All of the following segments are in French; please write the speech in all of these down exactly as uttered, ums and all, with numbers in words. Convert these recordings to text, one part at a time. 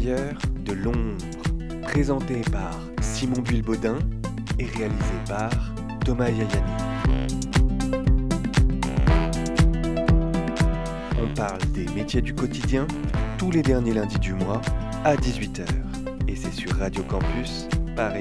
Travailleurs de l'ombre, présenté par Simon Buil-Baudin et réalisé par Thomas Yayani. On parle des métiers du quotidien tous les derniers lundis du mois à dix-huit heures. Et c'est sur Radio Campus Paris.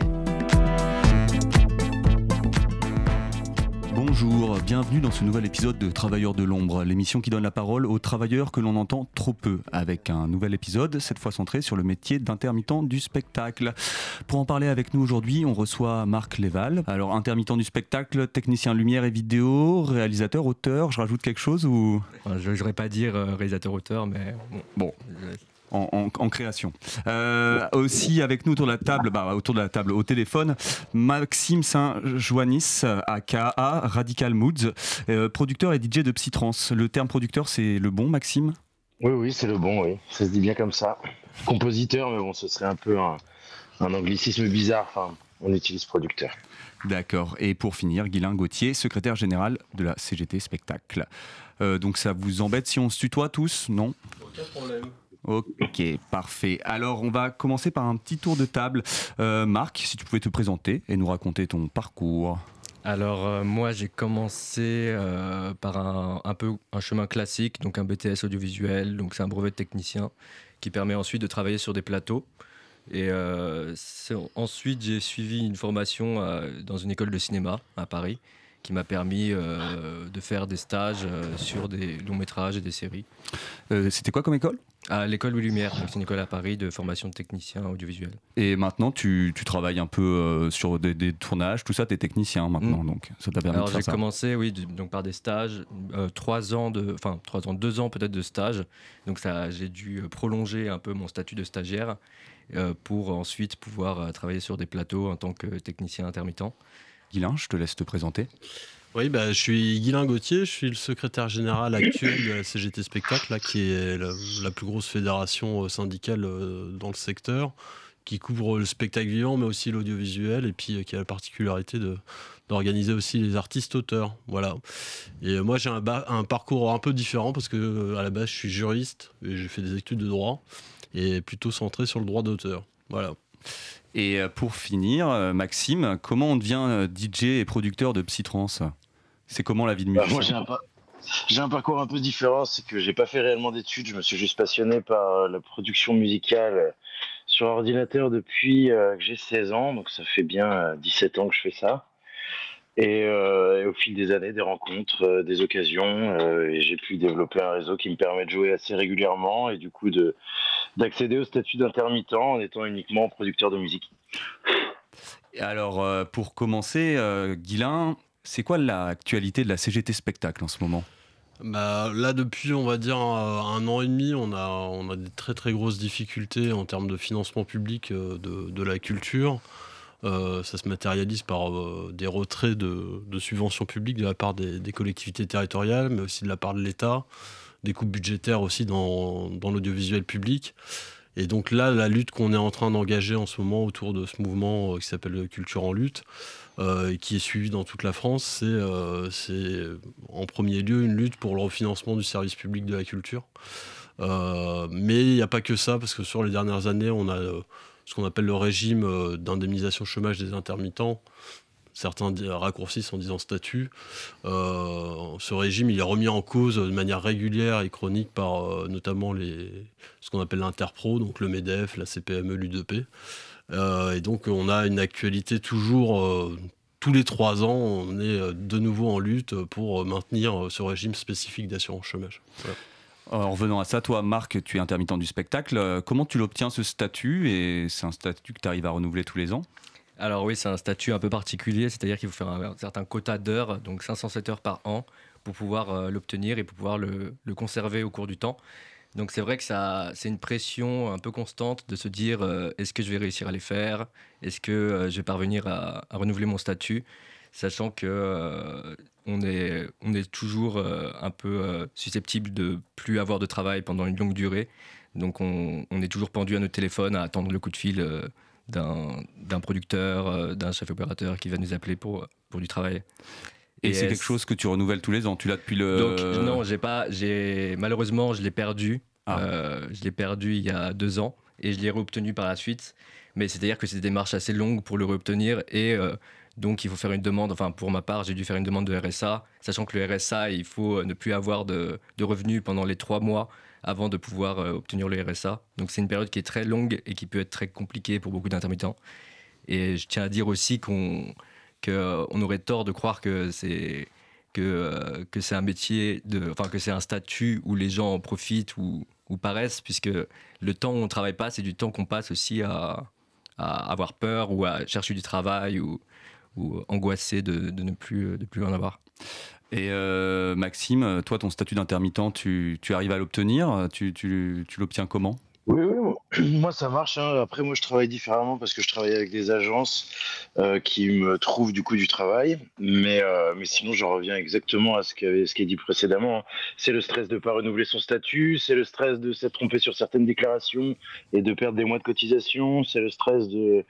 Bonjour, bienvenue dans ce nouvel épisode de Travailleurs de l'ombre, l'émission qui donne la parole aux travailleurs que l'on entend trop peu, avec un nouvel épisode, cette fois centré sur le métier d'intermittent du spectacle. Pour en parler avec nous aujourd'hui, on reçoit Marc Léval. Alors, intermittent du spectacle, technicien lumière et vidéo, réalisateur, auteur, je rajoute quelque chose ou... Je n'oserais pas dire euh, réalisateur-auteur, mais bon. Bon. Je... En, en, en création. Euh, aussi avec nous autour de la table, bah, autour de la table au téléphone, Maxime Saint-Joannis, aka Radical Moods, euh, producteur et D J de Psytrance. Le terme producteur, c'est le bon, Maxime ? Oui, oui, c'est le bon, oui. Ça se dit bien comme ça. Compositeur, mais bon, ce serait un peu un, un anglicisme bizarre. Enfin, on utilise producteur. D'accord. Et pour finir, Guylain Gauthier, secrétaire général de la C G T Spectacle. Euh, donc ça vous embête si on se tutoie tous, non ? Aucun problème. Ok, parfait. Alors, on va commencer par un petit tour de table. Euh, Marc, si tu pouvais te présenter et nous raconter ton parcours. Alors, euh, moi, j'ai commencé euh, par un, un peu un chemin classique, donc un B T S audiovisuel, donc c'est un brevet de technicien qui permet ensuite de travailler sur des plateaux. Et euh, ensuite, j'ai suivi une formation euh, dans une école de cinéma à Paris qui m'a permis euh, de faire des stages euh, sur des longs métrages et des séries. Euh, c'était quoi comme école ? À l'école Louis Lumière, donc c'est une école à Paris de formation de technicien audiovisuel. Et maintenant, tu, tu travailles un peu euh, sur des, des tournages, tout ça, tu es technicien maintenant, mmh. donc ça t'a permis Alors, de faire j'ai ça. J'ai commencé, oui, de, donc par des stages, euh, trois ans de, enfin trois ans, deux ans peut-être de stage. Donc ça, j'ai dû prolonger un peu mon statut de stagiaire euh, pour ensuite pouvoir euh, travailler sur des plateaux en tant que technicien intermittent. Guylain, je te laisse te présenter. Oui, bah, je suis Guylain Gauthier, je suis le secrétaire général actuel de la C G T Spectacle, là, qui est la, la plus grosse fédération syndicale euh, dans le secteur, qui couvre le spectacle vivant, mais aussi l'audiovisuel, et puis euh, qui a la particularité de, d'organiser aussi les artistes-auteurs. Voilà. Et euh, moi, j'ai un, ba- un parcours un peu différent, parce que euh, à la base, je suis juriste, et j'ai fait des études de droit, et plutôt centré sur le droit d'auteur. Voilà. Et pour finir, Maxime, comment on devient D J et producteur de Psytrance ? C'est comment la vie de musicien ? Bah, moi, j'ai un, pa- j'ai un parcours un peu différent, c'est que j'ai pas fait réellement d'études, je me suis juste passionné par la production musicale sur ordinateur depuis euh, que j'ai seize ans, donc ça fait bien euh, dix-sept ans que je fais ça. Et, euh, et au fil des années, des rencontres, euh, des occasions, euh, et j'ai pu développer un réseau qui me permet de jouer assez régulièrement et du coup de, d'accéder au statut d'intermittent en étant uniquement producteur de musique. Alors, euh, pour commencer, euh, Guylain, c'est quoi l'actualité de la C G T Spectacle en ce moment ? Bah, là, depuis, on va dire, un, un an et demi, on a, on a des très très grosses difficultés en termes de financement public euh, de, de la culture. Euh, ça se matérialise par euh, des retraits de, de subventions publiques de la part des, des collectivités territoriales, mais aussi de la part de l'État, des coupes budgétaires aussi dans, dans l'audiovisuel public. Et donc là, la lutte qu'on est en train d'engager en ce moment autour de ce mouvement euh, qui s'appelle Culture en lutte, euh, et qui est suivi dans toute la France, c'est, euh, c'est en premier lieu une lutte pour le refinancement du service public de la culture. Euh, mais il n'y a pas que ça, parce que sur les dernières années, on a euh, ce qu'on appelle le régime euh, d'indemnisation chômage des intermittents. Certains raccourcissent en disant statut. Euh, ce régime, il est remis en cause de manière régulière et chronique par euh, notamment les, ce qu'on appelle l'Interpro, donc le MEDEF, la C P M E, l'U deux P. Euh, et donc on a une actualité toujours, euh, tous les trois ans, on est de nouveau en lutte pour maintenir ce régime spécifique d'assurance chômage. Voilà. En revenant à ça, toi, Marc, tu es intermittent du spectacle. Comment tu l'obtiens, ce statut ? Et c'est un statut que tu arrives à renouveler tous les ans ? Alors oui, c'est un statut un peu particulier, c'est-à-dire qu'il faut faire un, un certain quota d'heures, donc cinq cent sept heures par an, pour pouvoir euh, l'obtenir et pour pouvoir le, le conserver au cours du temps. Donc c'est vrai que ça, c'est une pression un peu constante de se dire euh, est-ce que je vais réussir à les faire ? Est-ce que euh, je vais parvenir à, à renouveler mon statut ? Sachant qu'on euh, est, on est toujours euh, un peu euh, susceptible de plus avoir de travail pendant une longue durée. Donc on, on est toujours pendu à notre téléphone à attendre le coup de fil euh, d'un, d'un producteur, euh, d'un chef opérateur qui va nous appeler pour, pour du travail. Et, Et c'est quelque chose que tu renouvelles tous les ans, tu l'as depuis le... Donc non, j'ai pas, j'ai, malheureusement je l'ai perdu, ah. euh, je l'ai perdu il y a deux ans. et je l'ai réobtenu par la suite. Mais c'est-à-dire que c'est des démarches assez longues pour le réobtenir et euh, donc il faut faire une demande, enfin pour ma part j'ai dû faire une demande de R S A, sachant que le R S A il faut ne plus avoir de, de revenus pendant les trois mois avant de pouvoir euh, obtenir le R S A. Donc c'est une période qui est très longue et qui peut être très compliquée pour beaucoup d'intermittents. Et je tiens à dire aussi qu'on, qu'on aurait tort de croire que c'est... que, euh, que c'est un métier, de, enfin que c'est un statut où les gens en profitent ou, ou paraissent, puisque le temps où on ne travaille pas, c'est du temps qu'on passe aussi à, à avoir peur ou à chercher du travail ou, ou angoissé de, de ne plus, de plus en avoir. Et euh, Maxime, toi, ton statut d'intermittent, tu, tu arrives à l'obtenir, tu, tu, tu l'obtiens comment ? Oui, oui, moi ça marche, hein. Après, moi je travaille différemment parce que je travaille avec des agences euh, qui me trouvent du coup du travail. Mais, euh, mais sinon, j'en reviens exactement à ce qui ce qui est dit précédemment, hein. C'est le stress de ne pas renouveler son statut, c'est le stress de s'être trompé sur certaines déclarations et de perdre des mois de cotisation, c'est le stress de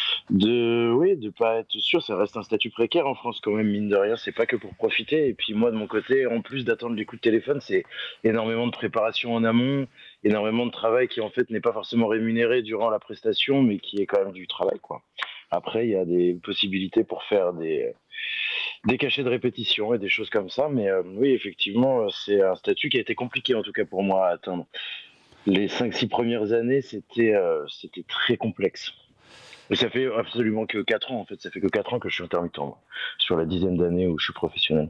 de oui de pas être sûr. Ça reste un statut précaire en France quand même, mine de rien. C'est pas que pour profiter. Et puis moi de mon côté, en plus d'attendre les coups de téléphone, c'est énormément de préparation en amont, énormément de travail qui en fait n'est pas forcément rémunéré durant la prestation, mais qui est quand même du travail, quoi. Après, il y a des possibilités pour faire des des cachets de répétition et des choses comme ça, mais euh, oui, effectivement, c'est un statut qui a été compliqué en tout cas pour moi à atteindre. Les cinq six premières années, c'était euh, c'était très complexe. Et ça fait absolument que quatre ans en fait, ça fait que quatre ans que je suis intermittent, moi, sur la dizaine d'années où je suis professionnel.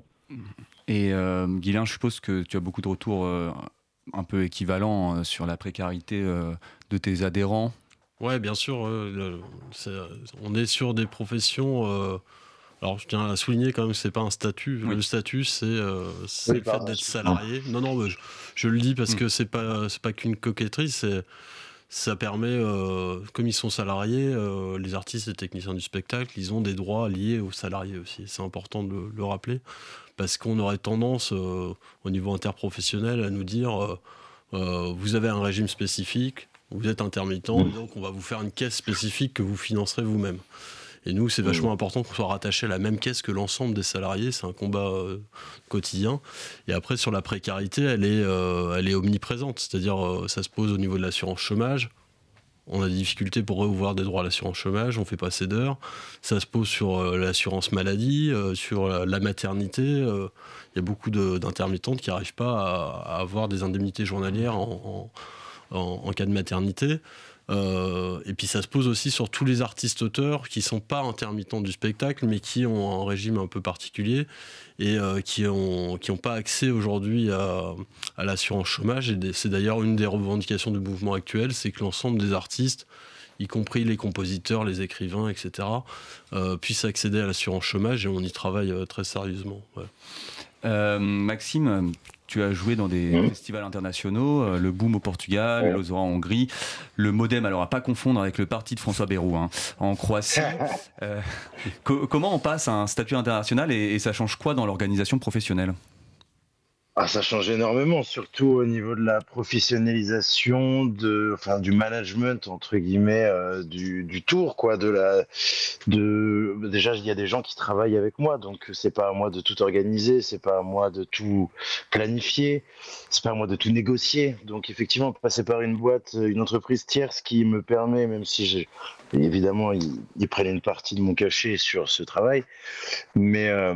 Et euh, Guilain, je suppose que tu as beaucoup de retours euh, un peu équivalents euh, sur la précarité euh, de tes adhérents. Ouais, bien sûr. Euh, le, c'est, on est sur des professions. Euh, alors, je tiens à souligner quand même que c'est pas un statut. Oui. Le statut, c'est, euh, c'est oui, le fait d'être salarié. Non, non, mais je, je le dis parce mmh. que c'est pas, c'est pas qu'une coquetterie. C'est, ça permet, euh, comme ils sont salariés, euh, les artistes et techniciens du spectacle, ils ont des droits liés aux salariés aussi. C'est important de le, le rappeler parce qu'on aurait tendance, euh, au niveau interprofessionnel, à nous dire euh, euh, vous avez un régime spécifique. Vous êtes intermittent, mmh. et donc on va vous faire une caisse spécifique que vous financerez vous-même. Et nous, c'est vachement mmh. important qu'on soit rattaché à la même caisse que l'ensemble des salariés. C'est un combat euh, quotidien. Et après, sur la précarité, elle est, euh, elle est omniprésente. C'est-à-dire, euh, ça se pose au niveau de l'assurance chômage. On a des difficultés pour réouvrir des droits à l'assurance chômage. On ne fait pas assez d'heures. Ça se pose sur euh, l'assurance maladie, euh, sur la, la maternité. Il euh, y a beaucoup de, d'intermittentes qui n'arrivent pas à, à avoir des indemnités journalières en... en En, en cas de maternité. Euh, et puis ça se pose aussi sur tous les artistes-auteurs qui ne sont pas intermittents du spectacle, mais qui ont un régime un peu particulier et euh, qui n'ont qui ont pas accès aujourd'hui à, à l'assurance chômage. Et c'est d'ailleurs une des revendications du mouvement actuel, c'est que l'ensemble des artistes, y compris les compositeurs, les écrivains, et cetera, euh, puissent accéder à l'assurance chômage, et on y travaille euh, très sérieusement. Ouais. Euh, Maxime, tu as joué dans des mmh. festivals internationaux, euh, le Boom au Portugal, ouais. l'Ozora en Hongrie, le Modem, alors à pas confondre avec le parti de François Bayrou, hein, en Croatie. euh, co- comment on passe à un statut international et, et ça change quoi dans l'organisation professionnelle ? Ah, ça change énormément, surtout au niveau de la professionnalisation, de, enfin, du management entre guillemets, euh, du, du tour, quoi, de la, de, déjà il y a des gens qui travaillent avec moi, donc c'est pas à moi de tout organiser, c'est pas à moi de tout planifier, c'est pas à moi de tout négocier. Donc effectivement, passer par une boîte, une entreprise tierce qui me permet, même si j'ai, évidemment ils, ils prennent une partie de mon cachet sur ce travail, mais euh,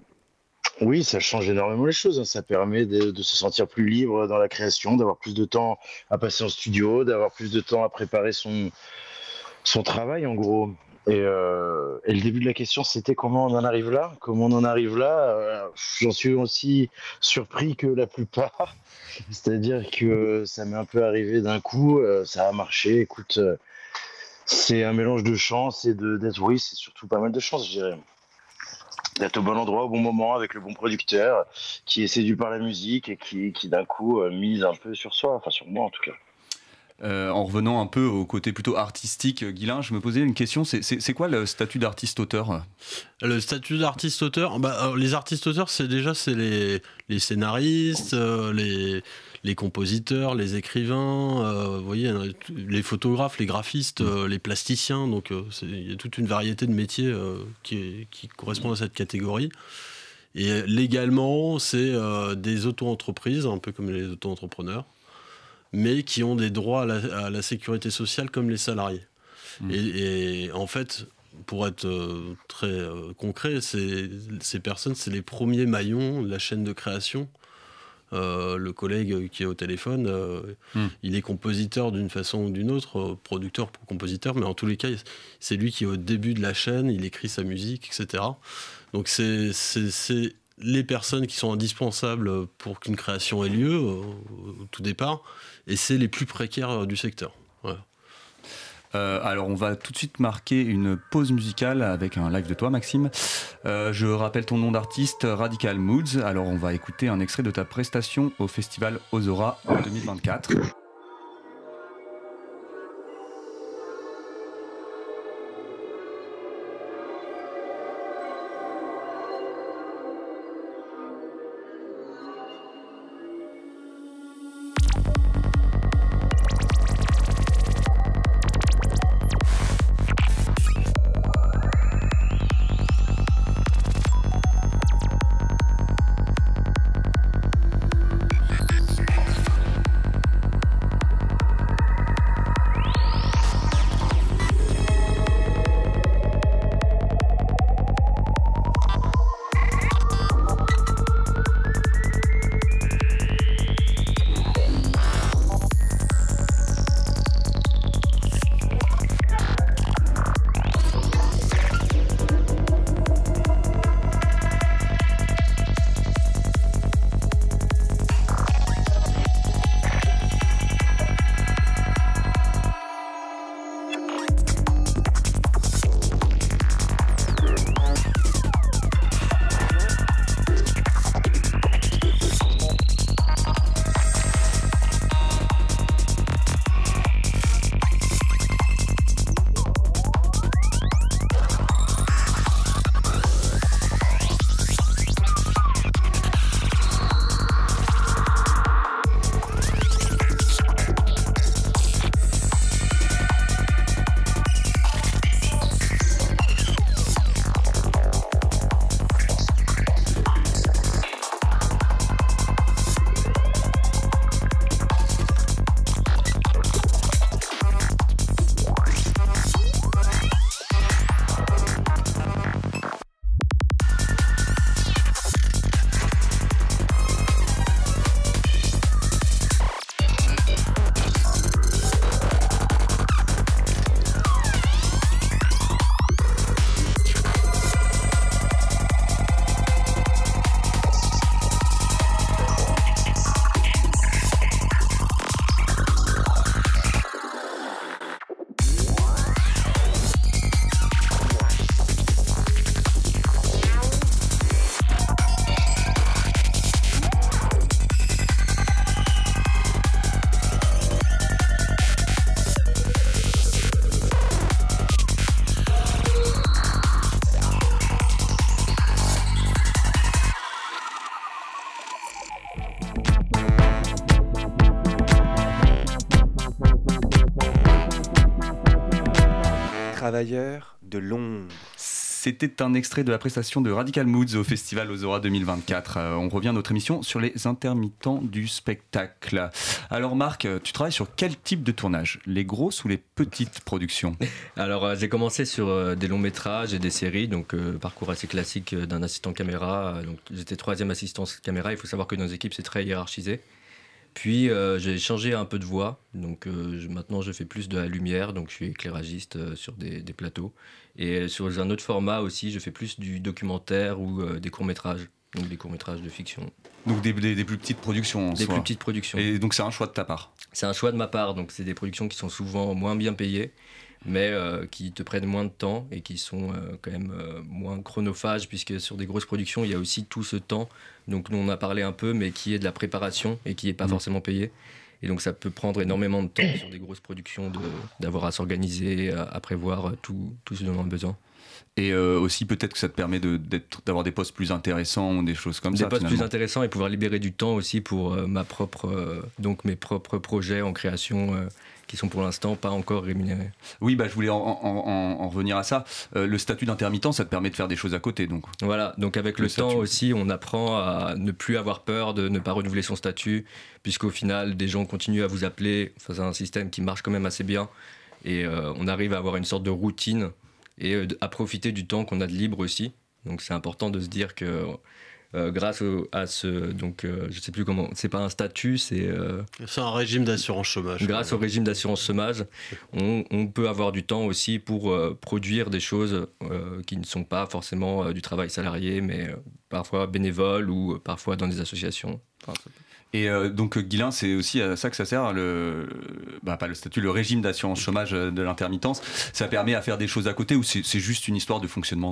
oui, ça change énormément les choses. Ça permet de, de se sentir plus libre dans la création, d'avoir plus de temps à passer en studio, d'avoir plus de temps à préparer son, son travail, en gros. Et, euh, et le début de la question, c'était comment on en arrive là ? Comment on en arrive là ? euh, J'en suis aussi surpris que la plupart. C'est-à-dire que ça m'est un peu arrivé d'un coup, euh, ça a marché. Écoute, euh, c'est un mélange de chance et de, d'être... Oui, c'est surtout pas mal de chance, je dirais. D'être au bon endroit au bon moment avec le bon producteur qui est séduit par la musique et qui, qui d'un coup euh, mise un peu sur soi, enfin sur moi en tout cas. Euh, en revenant un peu au côté plutôt artistique, Guilain, je me posais une question, c'est, c'est, c'est quoi le statut d'artiste-auteur ? Le statut d'artiste-auteur, bah, les artistes-auteurs, c'est déjà c'est les, les scénaristes, euh, les, les compositeurs, les écrivains, euh, vous voyez, les photographes, les graphistes, euh, les plasticiens, donc euh, il y a toute une variété de métiers euh, qui, qui correspondent à cette catégorie. Et légalement, c'est euh, des auto-entreprises, un peu comme les auto-entrepreneurs. mais qui ont des droits à la, à la sécurité sociale comme les salariés. Mmh. Et, et en fait, pour être euh, très euh, concret, c'est, ces personnes, c'est les premiers maillons de la chaîne de création. Euh, le collègue qui est au téléphone, euh, mmh. il est compositeur d'une façon ou d'une autre, euh, producteur pour compositeur, mais en tous les cas, c'est lui qui est au début de la chaîne, il écrit sa musique, et cetera. Donc c'est, c'est, c'est les personnes qui sont indispensables pour qu'une création ait lieu euh, au tout départ, et c'est les plus précaires du secteur. Voilà. Euh, alors on va tout de suite marquer une pause musicale avec un live de toi, Maxime. Euh, je rappelle ton nom d'artiste, Radical Moods. Alors on va écouter un extrait de ta prestation au festival Ozora deux mille vingt-quatre. Travailleurs de l'ombre. C'était un extrait de la prestation de Radical Moods au Festival Ozora deux mille vingt-quatre. Euh, on revient à notre émission sur les intermittents du spectacle. Alors Marc, tu travailles sur quel type de tournage ? Les grosses ou les petites productions ? Alors euh, j'ai commencé sur euh, des longs métrages et des séries, donc euh, parcours assez classique euh, d'un assistant caméra. Euh, donc j'étais troisième assistant caméra. Il faut savoir que dans nos équipes c'est très hiérarchisé. Puis euh, j'ai changé un peu de voix, donc euh, je, maintenant je fais plus de la lumière, donc je suis éclairagiste euh, sur des, des plateaux. Et sur un autre format aussi, je fais plus du documentaire ou euh, des courts-métrages, donc des courts-métrages de fiction. Donc des, des, des plus petites productions en Des soi. plus petites productions. Et donc c'est un choix de ta part ? C'est un choix de ma part, donc c'est des productions qui sont souvent moins bien payées, mais euh, qui te prennent moins de temps et qui sont euh, quand même euh, moins chronophages, puisque sur des grosses productions, il y a aussi tout ce temps, donc nous on a parlé un peu, mais qui est de la préparation et qui n'est pas mmh. forcément payé. Et donc ça peut prendre énormément de temps sur des grosses productions, de, d'avoir à s'organiser, à, à prévoir tout, tout ce dont on a besoin. Et euh, aussi peut-être que ça te permet de, d'être, d'avoir des postes plus intéressants ou des choses comme des ça. Des postes finalement. plus intéressants et pouvoir libérer du temps aussi pour euh, ma propre, euh, donc mes propres projets en création euh, qui sont pour l'instant pas encore rémunérés. Oui, bah, je voulais en, en, en, en revenir à ça. Euh, le statut d'intermittent, ça te permet de faire des choses à côté, donc. Voilà, donc avec le, le temps aussi, on apprend à ne plus avoir peur de ne pas renouveler son statut, puisqu'au final, des gens continuent à vous appeler. Enfin, c'est un système qui marche quand même assez bien, et euh, on arrive à avoir une sorte de routine et euh, à profiter du temps qu'on a de libre aussi. Donc c'est important de se dire que Euh, grâce au, à ce, donc euh, je sais plus comment, c'est pas un statut, c'est euh, c'est un régime d'assurance chômage. Grâce au régime d'assurance chômage, on, on peut avoir du temps aussi pour euh, produire des choses euh, qui ne sont pas forcément euh, du travail salarié, mais euh, parfois bénévoles ou euh, parfois dans des associations. Enfin, ça peut... Et euh, donc Guilain, c'est aussi à ça que ça sert, le, bah, pas le statut, le régime d'assurance chômage de l'intermittence. Ça permet à faire des choses à côté ou c'est, c'est juste une histoire de fonctionnement?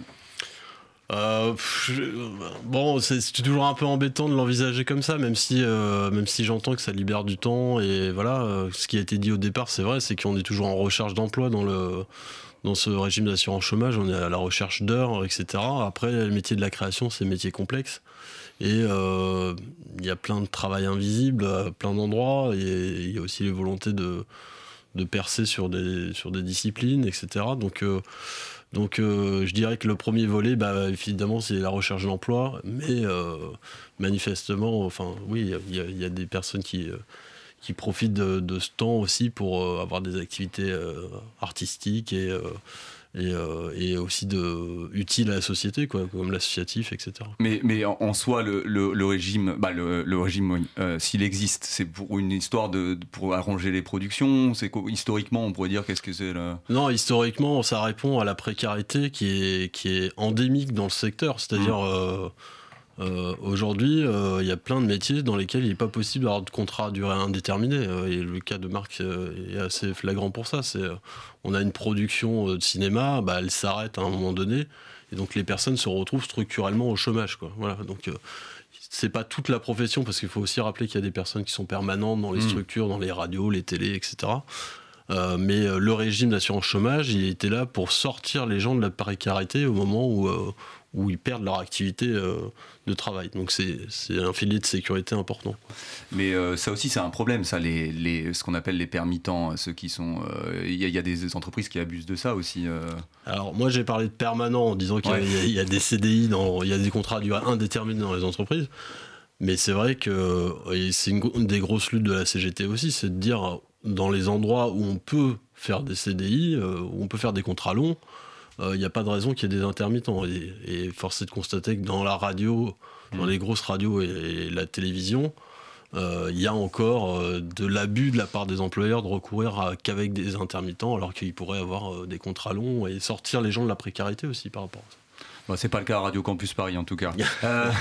Euh, je, bon, c'est, c'est toujours un peu embêtant de l'envisager comme ça, même si, euh, même si j'entends que ça libère du temps. Et voilà, euh, ce qui a été dit au départ, c'est vrai, c'est qu'on est toujours en recherche d'emploi dans, le, dans ce régime d'assurance chômage. On est à la recherche d'heures, et cetera. Après, le métier de la création, c'est un métier complexe. Et il euh, y a plein de travail invisible à plein d'endroits. Et il y a aussi les volontés de, de percer sur des, sur des disciplines, et cetera. Donc... Euh, Donc euh, je dirais que le premier volet, bah, évidemment, c'est la recherche d'emploi, mais euh, manifestement, enfin oui, il y, y a des personnes qui, euh, qui profitent de, de ce temps aussi pour euh, avoir des activités euh, artistiques et, euh, et, euh, et aussi de, utiles à la société, quoi, comme l'associatif, et cetera. Mais, mais en, en soi, le, le, le régime, bah, le, le régime euh, s'il existe, c'est pour une histoire de, de pour arranger les productions. C'est historiquement, on pourrait dire qu'est-ce que c'est là? Non, historiquement, ça répond à la précarité qui est qui est endémique dans le secteur. C'est-à-dire mmh. euh, euh, aujourd'hui, il euh, y a plein de métiers dans lesquels il n'est pas possible d'avoir de contrat à durée indéterminée. Et le cas de Marc euh, est assez flagrant pour ça. C'est, euh, on a une production de cinéma, bah, elle s'arrête à un moment donné, et donc les personnes se retrouvent structurellement au chômage, quoi. Voilà, donc euh, c'est pas toute la profession, parce qu'il faut aussi rappeler qu'il y a des personnes qui sont permanentes dans les mmh. structures, dans les radios, les télés, et cetera. Euh, mais euh, le régime d'assurance chômage, il était là pour sortir les gens de la précarité au moment où, euh, où ils perdent leur activité euh, de travail. Donc c'est, c'est un filet de sécurité important. Mais euh, ça aussi, c'est un problème, ça, les, les, ce qu'on appelle les permittents, ceux qui sont... Il euh, y, y a des entreprises qui abusent de ça aussi. Euh... Alors moi, j'ai parlé de permanent en disant qu'il ouais. y, a, y a des C D I, il y a des contrats à durée indéterminée dans les entreprises. Mais c'est vrai que et c'est une, une des grosses luttes de la C G T aussi, c'est de dire... dans les endroits où on peut faire des C D I, euh, où on peut faire des contrats longs, il euh, n'y a pas de raison qu'il y ait des intermittents. Et, et force est de constater que dans la radio, mmh. dans les grosses radios et, et la télévision, il euh, y a encore euh, de l'abus de la part des employeurs de recourir à, qu'avec des intermittents, alors qu'ils pourraient avoir euh, des contrats longs et sortir les gens de la précarité aussi par rapport à ça. Bon, c'est pas le cas à Radio Campus Paris en tout cas. euh,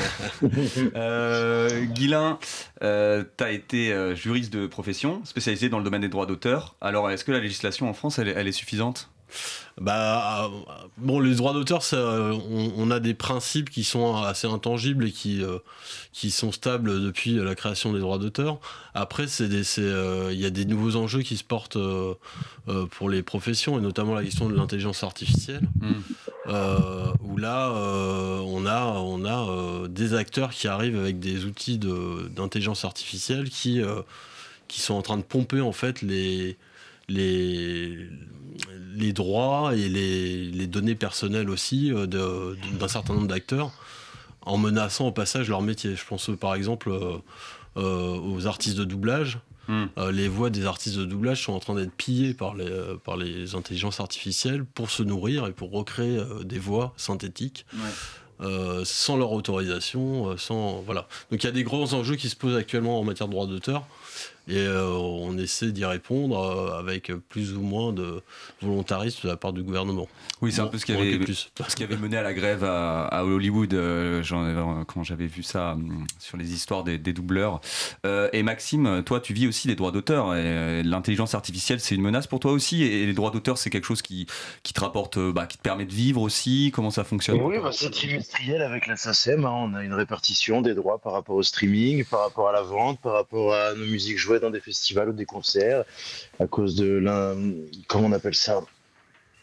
euh, Guilain, euh, tu as été euh, juriste de profession, spécialisé dans le domaine des droits d'auteur. Alors est-ce que la législation en France, elle, elle est suffisante ? Bah, bon, les droits d'auteur, ça, on, on a des principes qui sont assez intangibles et qui, euh, qui sont stables depuis la création des droits d'auteur. Après, c'est des, c'est, euh, y a des nouveaux enjeux qui se portent euh, euh, pour les professions, et notamment la question de l'intelligence artificielle, mmh. euh, où là, euh, on a, on a euh, des acteurs qui arrivent avec des outils de, d'intelligence artificielle qui, euh, qui sont en train de pomper en fait les... les les droits et les, les données personnelles aussi de, de, d'un certain nombre d'acteurs, en menaçant au passage leur métier. Je pense par exemple euh, euh, aux artistes de doublage. Mmh. Euh, les voix des artistes de doublage sont en train d'être pillées par les, euh, par les intelligences artificielles pour se nourrir et pour recréer euh, des voix synthétiques. Ouais. Euh, sans leur autorisation, euh, sans voilà. Donc il y a des gros enjeux qui se posent actuellement en matière de droits d'auteur. Et euh, on essaie d'y répondre euh, avec plus ou moins de volontarisme de la part du gouvernement. Oui, c'est bon, un peu ce qui, avait, ce qui avait mené à la grève à, à Hollywood euh, j'en, quand j'avais vu ça euh, sur les histoires des, des doubleurs. Euh, et Maxime, toi, tu vis aussi des droits d'auteur. Et, et l'intelligence artificielle, c'est une menace pour toi aussi. Et, et les droits d'auteur, c'est quelque chose qui, qui te rapporte, bah, qui te permet de vivre aussi. Comment ça fonctionne ? Oui, bah, c'est trimestriel avec la S A C E M. Hein. On a une répartition des droits par rapport au streaming, par rapport à la vente, par rapport à nos musiques jouées dans des festivals ou des concerts, à cause de l'un, comment on appelle ça,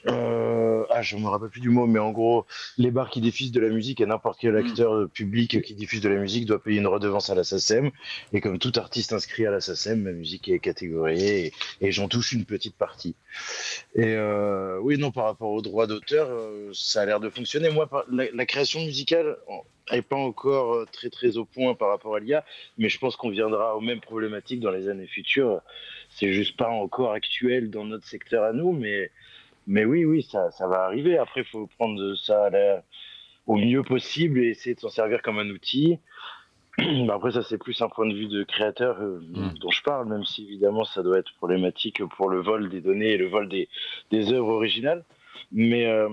Euh, ah, je me rappelle plus du mot, mais en gros, les bars qui diffusent de la musique et n'importe quel acteur euh, public qui diffuse de la musique doit payer une redevance à la SACEM. Et comme tout artiste inscrit à la SACEM, ma musique est catégoriée et, et j'en touche une petite partie. Et euh, oui, non, par rapport aux droits d'auteur, euh, ça a l'air de fonctionner. Moi, par- la, la création musicale n'est pas encore euh, très très au point par rapport à l'I A, mais je pense qu'on viendra aux mêmes problématiques dans les années futures. C'est juste pas encore actuel dans notre secteur à nous, mais mais oui, oui, ça, ça va arriver. Après, il faut prendre ça à la- au mieux possible et essayer de s'en servir comme un outil. Bah, après, ça, c'est plus un point de vue de créateur euh, Mm. dont je parle, même si évidemment, ça doit être problématique pour le vol des données et le vol des, des œuvres originales. Mais euh,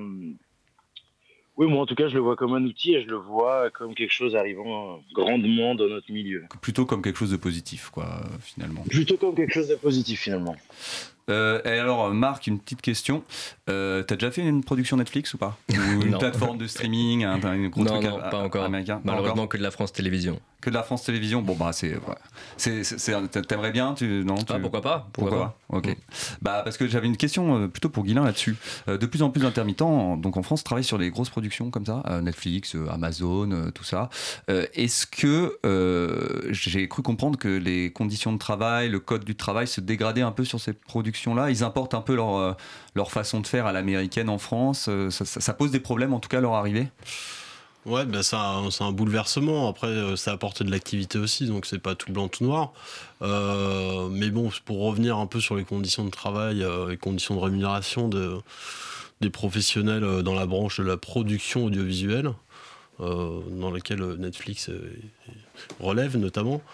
oui, moi, en tout cas, je le vois comme un outil et je le vois comme quelque chose arrivant grandement dans notre milieu. Plutôt comme quelque chose de positif, quoi, euh, finalement. Plutôt comme quelque chose de positif, finalement. Euh, et alors, Marc, une petite question. Euh, T'as déjà fait une production Netflix ou pas? Ou une Non. plateforme de streaming, un, un gros Non, truc non, a- pas a- encore. américain? Pas Malheureusement, encore que de la France Télévisions. Que de la France Télévisions. Bon, bah, c'est. Ouais. c'est, c'est, c'est- T'aimerais bien tu, non, tu- Ah, pourquoi pas Pourquoi, Pourquoi pas Ok. Mm. Bah, parce que j'avais une question euh, plutôt pour Guilain là-dessus. Euh, de plus en plus d'intermittents, donc en France, travaillent sur les grosses productions comme ça, euh, Netflix, euh, Amazon, euh, tout ça. Euh, est-ce que euh, j'ai cru comprendre que les conditions de travail, le code du travail se dégradaient un peu sur ces productions-là? Ils importent un peu leur, euh, leur façon de faire à l'américaine en France. Euh, ça, ça- ça pose des problèmes en tout cas à leur arrivée? Ouais, bah ça, c'est un bouleversement. Après, euh, ça a apporté de l'activité aussi, donc c'est pas tout blanc, tout noir. Euh, mais bon, pour revenir un peu sur les conditions de travail, euh, les conditions de rémunération de, des professionnels euh, dans la branche de la production audiovisuelle, euh, dans laquelle Netflix euh, relève notamment,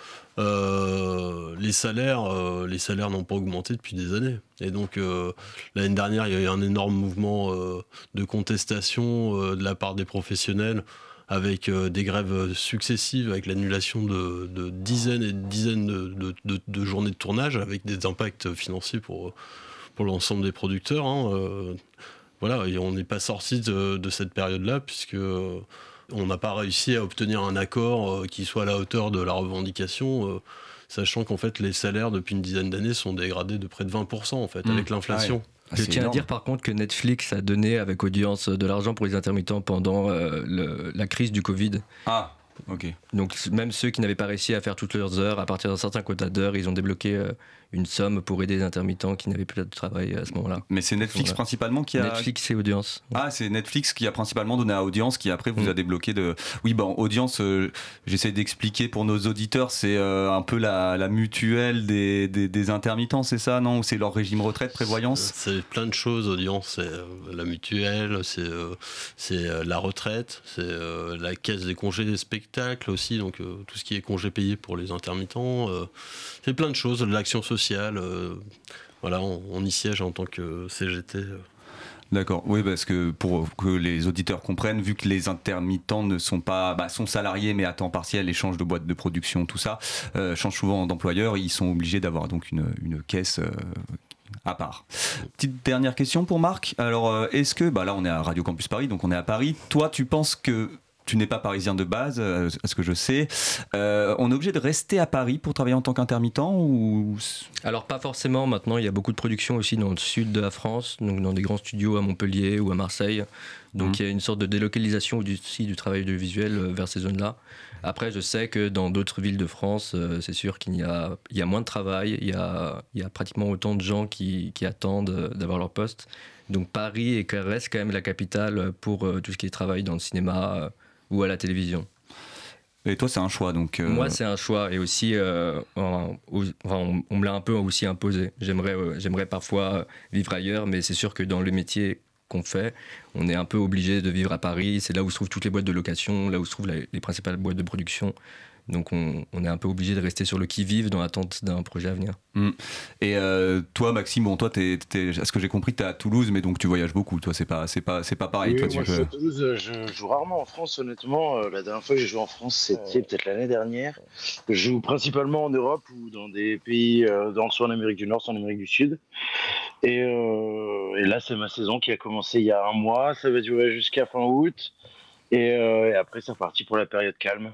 euh, les salaires, euh, les salaires n'ont pas augmenté depuis des années. Et donc euh, l'année dernière, il y a eu un énorme mouvement euh, de contestation euh, de la part des professionnels, avec euh, des grèves successives, avec l'annulation de, de dizaines et de dizaines de, de, de, de journées de tournage, avec des impacts financiers pour, pour l'ensemble des producteurs. Hein. Euh, voilà, et on n'est pas sorti de, de cette période-là, puisque euh, on n'a pas réussi à obtenir un accord euh, qui soit à la hauteur de la revendication, euh, sachant qu'en fait les salaires depuis une dizaine d'années sont dégradés de près de vingt pour cent en fait, Mmh. avec l'inflation. Ah, Je c'est tiens énorme. à dire par contre que Netflix a donné avec audience de l'argent pour les intermittents pendant euh, le- la crise du Covid. Ah, ok. Donc même ceux qui n'avaient pas réussi à faire toutes leurs heures, à partir d'un certain quota d'heures, ils ont débloqué euh, une somme pour aider les intermittents qui n'avaient plus de travail à ce moment-là. Mais c'est Netflix Voilà. principalement qui a. Netflix et audience. Ah, c'est Netflix qui a principalement donné à Audience, qui après vous Mm. a débloqué de. Oui, bon, Audience, euh, j'essaie d'expliquer pour nos auditeurs, c'est euh, un peu la, la mutuelle des, des, des intermittents, c'est ça, non? Ou c'est leur régime retraite, prévoyance? C'est plein de choses, audience, c'est euh, la mutuelle, c'est euh, c'est, euh, la retraite, c'est euh, la caisse des congés des spectacles aussi, donc euh, tout ce qui est congés payés pour les intermittents, euh, c'est plein de choses, l'action sociale, euh, voilà, on, on y siège en tant que C G T. euh. D'accord, oui, parce que pour que les auditeurs comprennent, vu que les intermittents ne sont pas, bah, sont salariés mais à temps partiel et changent de boîte de production, tout ça, euh, changent souvent d'employeur, ils sont obligés d'avoir donc une, une caisse euh, à part. Petite dernière question pour Marc. Alors, euh, est-ce que, bah là on est à Radio Campus Paris, donc on est à Paris, toi tu penses que tu n'es pas parisien de base, euh, à ce que je sais. Euh, on est obligé de rester à Paris pour travailler en tant qu'intermittent ou... Alors pas forcément, maintenant il y a beaucoup de productions aussi dans le sud de la France, donc dans des grands studios à Montpellier ou à Marseille. Donc Mmh. il y a une sorte de délocalisation aussi du travail audiovisuel euh, vers ces zones-là. Après je sais que dans d'autres villes de France, euh, c'est sûr qu'il y a, il y a moins de travail, il y a, il y a pratiquement autant de gens qui, qui attendent euh, d'avoir leur poste. Donc Paris est, reste quand même la capitale pour euh, tout ce qui est travail dans le cinéma euh, ou à la télévision. Et toi, c'est un choix, donc... euh, Moi, c'est un choix. Et aussi, euh, on, enfin, on, on me l'a un peu aussi imposé. J'aimerais, euh, j'aimerais parfois vivre ailleurs, mais c'est sûr que dans le métier qu'on fait, on est un peu obligé de vivre à Paris. C'est là où se trouvent toutes les boîtes de location, là où se trouvent les, les principales boîtes de production. Donc, on, on est un peu obligé de rester sur le qui-vive dans l'attente d'un projet à venir. Mm. Et euh, toi, Maxime, bon, toi, t'es, t'es, à ce que j'ai compris, tu es à Toulouse, mais donc tu voyages beaucoup. Toi, c'est pas, c'est pas, c'est pas pareil. Oui, toi, moi tu je suis peux... à Toulouse, je joue rarement en France honnêtement. Euh, La dernière fois que j'ai joué en France, c'était peut-être l'année dernière. Je joue principalement en Europe ou dans des pays, euh, dans, soit en Amérique du Nord, soit en Amérique du Sud. Et, euh, et là, c'est ma saison qui a commencé il y a un mois. Ça va durer jusqu'à fin août. Et, euh, et après, c'est reparti pour la période calme.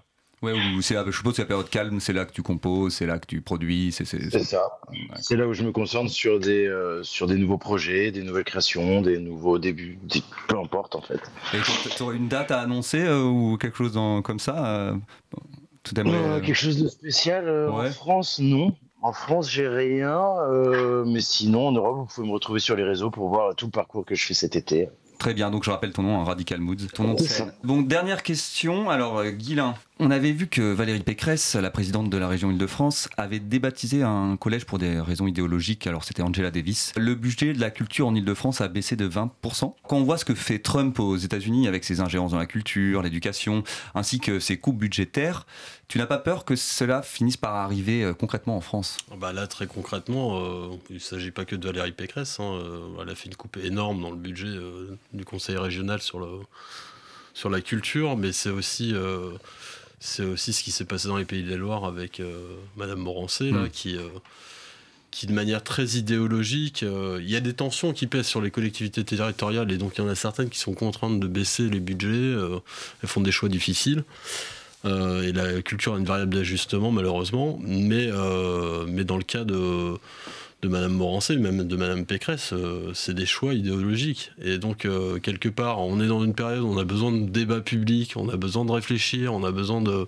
Ouais, ou c'est, je suppose que la période calme, c'est là que tu composes, c'est là que tu produis. C'est, c'est, C'est ça. Ouais. C'est là où je me concentre sur des, euh, sur des nouveaux projets, des nouvelles créations, des nouveaux débuts, des- peu importe en fait. Et tu aurais une date à annoncer euh, ou quelque chose dans- comme ça euh, Tout aimerais, Euh, euh, quelque chose de spécial euh, Ouais. en France, non. En France, j'ai rien. euh, mais sinon, en Europe, vous pouvez me retrouver sur les réseaux pour voir tout le parcours que je fais cet été. Très bien, donc je rappelle ton nom, hein, Radical Moods. Ton nom de C'est scène. ça. Donc dernière question, alors euh, Guilain, on avait vu que Valérie Pécresse, la présidente de la région Île-de-France, avait débaptisé un collège pour des raisons idéologiques, alors c'était Angela Davis. Le budget de la culture en Île-de-France a baissé de vingt pour cent. Quand on voit ce que fait Trump aux États-Unis avec ses ingérences dans la culture, l'éducation, ainsi que ses coupes budgétaires, tu n'as pas peur que cela finisse par arriver euh, concrètement en France ? Ah bah là, très concrètement, euh, il ne s'agit pas que de Valérie Pécresse. Hein, euh, elle a fait une coupe énorme dans le budget euh, du conseil régional sur, le, sur la culture, mais c'est aussi, euh, c'est aussi ce qui s'est passé dans les Pays de la Loire avec euh, Madame Morancé, là, Mm. qui, euh, qui, de manière très idéologique, euh, il y a des tensions qui pèsent sur les collectivités territoriales, et donc il y en a certaines qui sont contraintes de baisser les budgets, euh, elles font des choix difficiles. Euh, et la culture a une variable d'ajustement malheureusement, mais, euh, mais dans le cas de, de Madame Morancé, même de Madame Pécresse, euh, c'est des choix idéologiques. Et donc euh, quelque part, on est dans une période où on a besoin de débat public, on a besoin de réfléchir, on a besoin de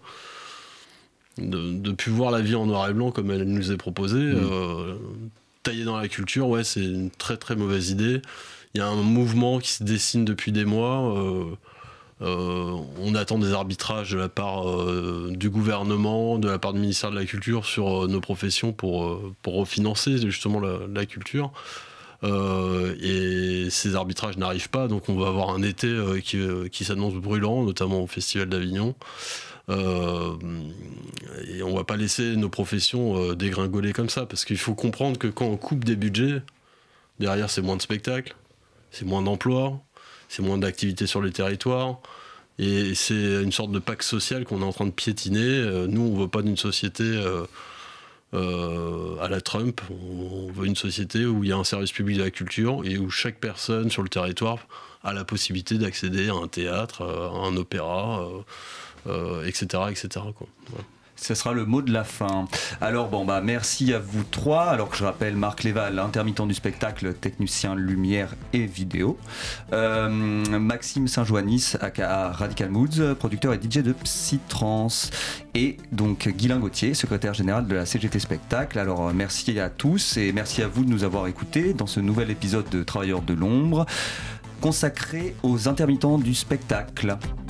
de, de plus voir la vie en noir et blanc comme elle nous est proposée. Mmh. Euh, tailler dans la culture, ouais, c'est une très très mauvaise idée. Il y a un mouvement qui se dessine depuis des mois. Euh, Euh, on attend des arbitrages de la part euh, du gouvernement, de la part du ministère de la Culture sur euh, nos professions pour, euh, pour refinancer justement la, la culture. Euh, et ces arbitrages n'arrivent pas, donc on va avoir un été euh, qui, euh, qui s'annonce brûlant, notamment au Festival d'Avignon. Euh, et on va pas laisser nos professions euh, dégringoler comme ça, parce qu'il faut comprendre que quand on coupe des budgets, derrière c'est moins de spectacles, c'est moins d'emplois, c'est moins d'activité sur les territoires, et c'est une sorte de pacte social qu'on est en train de piétiner. Nous, on ne veut pas d'une société euh, euh, à la Trump, on veut une société où il y a un service public de la culture et où chaque personne sur le territoire a la possibilité d'accéder à un théâtre, à un opéra, euh, euh, et cetera, et cetera, quoi. Ouais. Ce sera le mot de la fin. Alors bon bah merci à vous trois. Alors que je rappelle Marc Léval, intermittent du spectacle, technicien lumière et vidéo. Euh, Maxime Saint-Joannis, aka Radical Moods, producteur et D J de Psytrance. Et donc Guilain Gauthier, secrétaire général de la C G T Spectacle. Alors merci à tous et merci à vous de nous avoir écoutés dans ce nouvel épisode de Travailleurs de l'ombre consacré aux intermittents du spectacle.